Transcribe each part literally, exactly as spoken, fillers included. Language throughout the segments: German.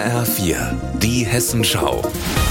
H R vier, die Hessenschau.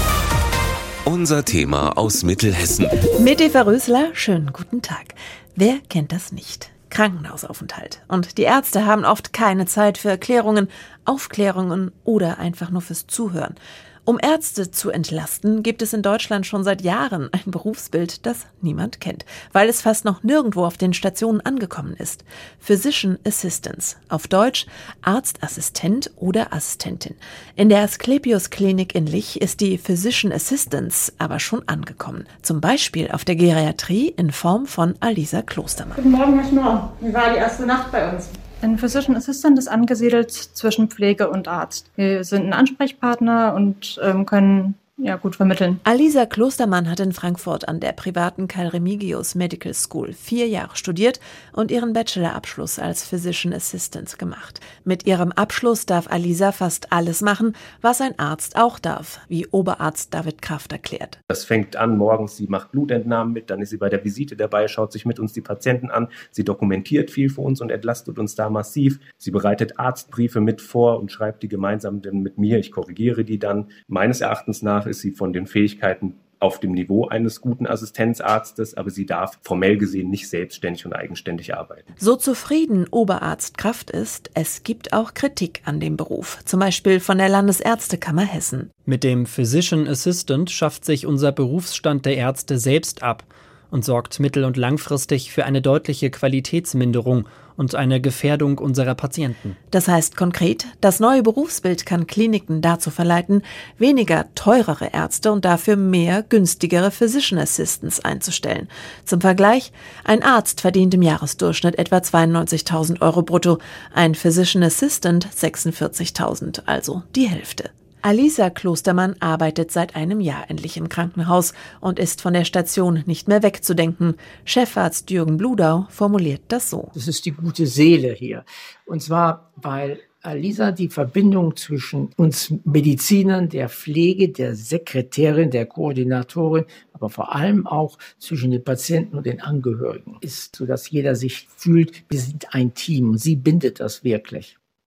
Unser Thema aus Mittelhessen. Mit Eva Rösler, schönen guten Tag. Wer kennt das nicht? Krankenhausaufenthalt. Und die Ärzte haben oft keine Zeit für Erklärungen, Aufklärungen oder einfach nur fürs Zuhören. Um Ärzte zu entlasten, gibt es in Deutschland schon seit Jahren ein Berufsbild, das niemand kennt, weil es fast noch nirgendwo auf den Stationen angekommen ist. Physician Assistants, auf Deutsch Arztassistent oder Assistentin. In der Asklepios Klinik in Lich ist die Physician Assistants aber schon angekommen. Zum Beispiel auf der Geriatrie in Form von Alisa Klostermann. Guten Morgen, Herr Schnorr. Wie war die erste Nacht bei uns? Ein Physician Assistant ist angesiedelt zwischen Pflege und Arzt. Wir sind ein Ansprechpartner und ähm, können ja gut vermitteln. Alisa Klostermann hat in Frankfurt an der privaten Karl Remigius Medical School vier Jahre studiert und ihren Bachelorabschluss als Physician Assistant gemacht. Mit ihrem Abschluss darf Alisa fast alles machen, was ein Arzt auch darf, wie Oberarzt David Kraft erklärt. Das fängt an morgens, sie macht Blutentnahmen mit, dann ist sie bei der Visite dabei, schaut sich mit uns die Patienten an, sie dokumentiert viel für uns und entlastet uns da massiv. Sie bereitet Arztbriefe mit vor und schreibt die gemeinsam mit mir, ich korrigiere die dann. Meines Erachtens nach ist sie von den Fähigkeiten auf dem Niveau eines guten Assistenzarztes, aber sie darf formell gesehen nicht selbstständig und eigenständig arbeiten. So zufrieden Oberarzt Kraft ist, es gibt auch Kritik an dem Beruf, zum Beispiel von der Landesärztekammer Hessen. Mit dem Physician Assistant schafft sich unser Berufsstand der Ärzte selbst ab und sorgt mittel- und langfristig für eine deutliche Qualitätsminderung und eine Gefährdung unserer Patienten. Das heißt konkret, das neue Berufsbild kann Kliniken dazu verleiten, weniger teurere Ärzte und dafür mehr günstigere Physician Assistants einzustellen. Zum Vergleich, ein Arzt verdient im Jahresdurchschnitt etwa zweiundneunzigtausend Euro brutto, ein Physician Assistant sechsundvierzigtausend, also die Hälfte. Alisa Klostermann arbeitet seit einem Jahr endlich im Krankenhaus und ist von der Station nicht mehr wegzudenken. Chefarzt Jürgen Bludau formuliert das so. Das ist die gute Seele hier. Und zwar, weil Alisa die Verbindung zwischen uns Medizinern, der Pflege, der Sekretärin, der Koordinatorin, aber vor allem auch zwischen den Patienten und den Angehörigen ist, sodass jeder sich fühlt, wir sind ein Team. Und sie bindet das wirklich.